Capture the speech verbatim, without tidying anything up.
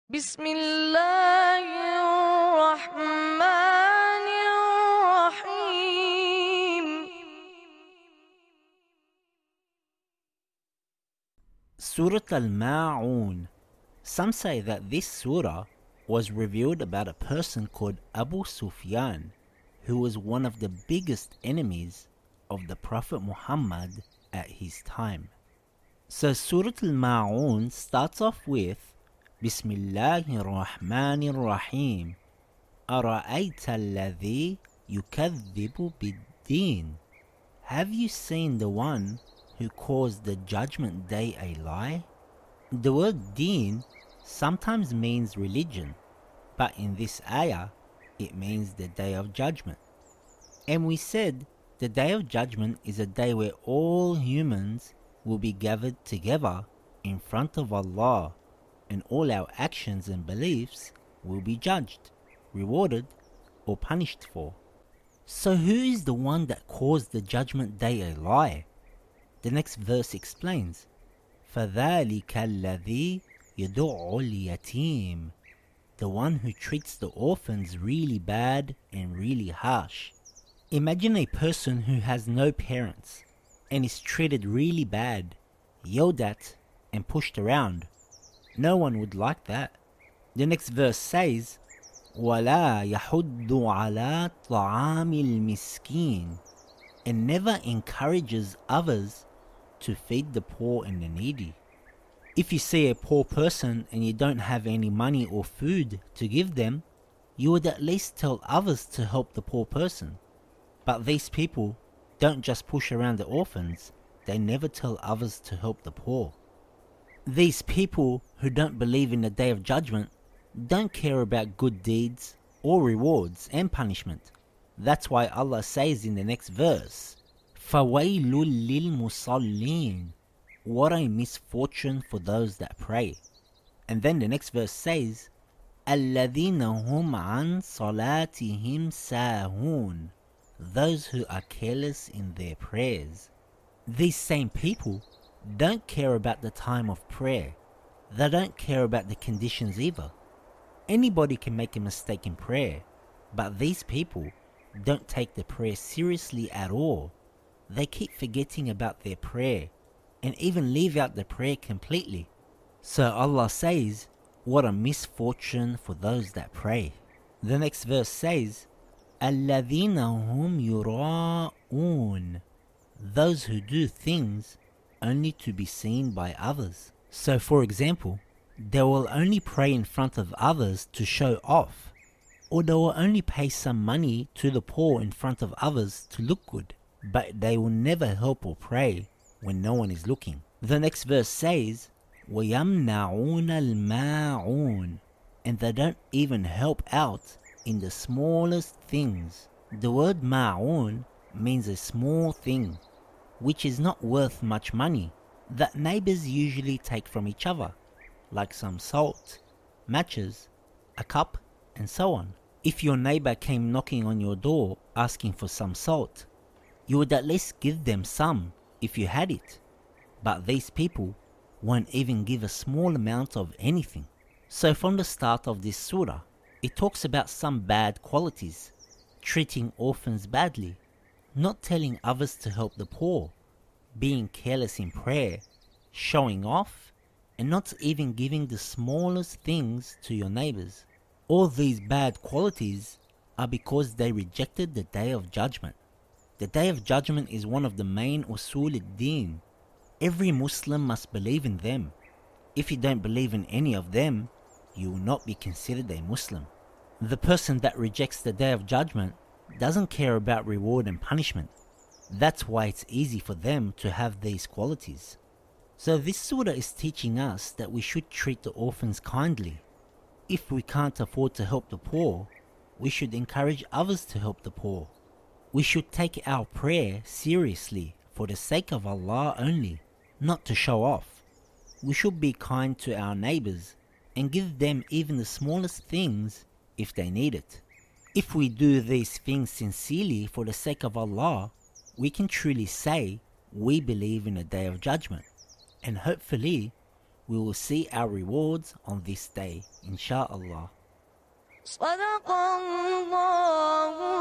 بسم الله الرحمن الرحيم. Surah Al-Ma'un. Some say that this surah was revealed about a person called Abu Sufyan, who was one of the biggest enemies of the Prophet Muhammad at his time. So Surah Al-Ma'un starts off with Bismillahir Rahmanir Rahim. أرأيت الذي يكذب بالدين. Have you seen the one who calls the judgment day a lie? The word deen sometimes means religion, but in this ayah it means the day of judgment. And we said the day of judgment is a day where all humans will be gathered together in front of Allah, and all our actions and beliefs will be judged, rewarded, or punished for. So who is the one that calls the judgment day a lie? The next verse explains, فَذَلِكَ الَّذِي يَدُعُّ الْيَتِيمِ. The one who treats the orphans really bad and really harsh. Imagine a person who has no parents and is treated really bad, yelled at, and pushed around. No one would like that. The next verse says, وَلَا يَحُدُّ عَلَى طَعَامِ الْمِسْكِينِ, and never encourages others to feed the poor and the needy. If you see a poor person and you don't have any money or food to give them, you would at least tell others to help the poor person. But these people don't just push around the orphans, they never tell others to help the poor. These people who don't believe in the Day of Judgment don't care about good deeds or rewards and punishment. That's why Allah says in the next verse, فَوَيْلٌ لِلْمُصَلِّينَ. What a misfortune for those that pray. And then the next verse says, الَّذِينَ هُمْ عَنْ صَلَاتِهِمْ سَاهُونَ. Those who are careless in their prayers. These same people don't care about the time of prayer. They don't care about the conditions either. Anybody can make a mistake in prayer, but these people don't take the prayer seriously at all. They keep forgetting about their prayer and even leave out the prayer completely. So Allah says, what a misfortune for those that pray. The next verse says, الَّذِينَ هُمْ يُرَاءُونَ. Those who do things only to be seen by others. So for example, they will only pray in front of others to show off, or they will only pay some money to the poor in front of others to look good, but they will never help or pray when no one is looking. The next verse says, وَيَمْنَعُونَ الْمَاعُونَ. And they don't even help out in the smallest things. The word ma'un means a small thing, which is not worth much money, that neighbors usually take from each other, like some salt, matches, a cup, and so on. If your neighbor came knocking on your door asking for some salt, you would at least give them some if you had it. But these people won't even give a small amount of anything. So from the start of this surah, it talks about some bad qualities, treating orphans badly, not telling others to help the poor, being careless in prayer, showing off, and not even giving the smallest things to your neighbors. All these bad qualities are because they rejected the Day of Judgment. The Day of Judgment is one of the main usul ad-din. Every Muslim must believe in them. If you don't believe in any of them, you will not be considered a Muslim. The person that rejects the Day of Judgment doesn't care about reward and punishment. That's why it's easy for them to have these qualities. So this surah is teaching us that we should treat the orphans kindly. If we can't afford to help the poor, we should encourage others to help the poor. We should take our prayer seriously for the sake of Allah only, not to show off. We should be kind to our neighbors and give them even the smallest things if they need it. If we do these things sincerely for the sake of Allah, we can truly say we believe in a Day of Judgment, and hopefully we will see our rewards on this day, insha'Allah. صدق الله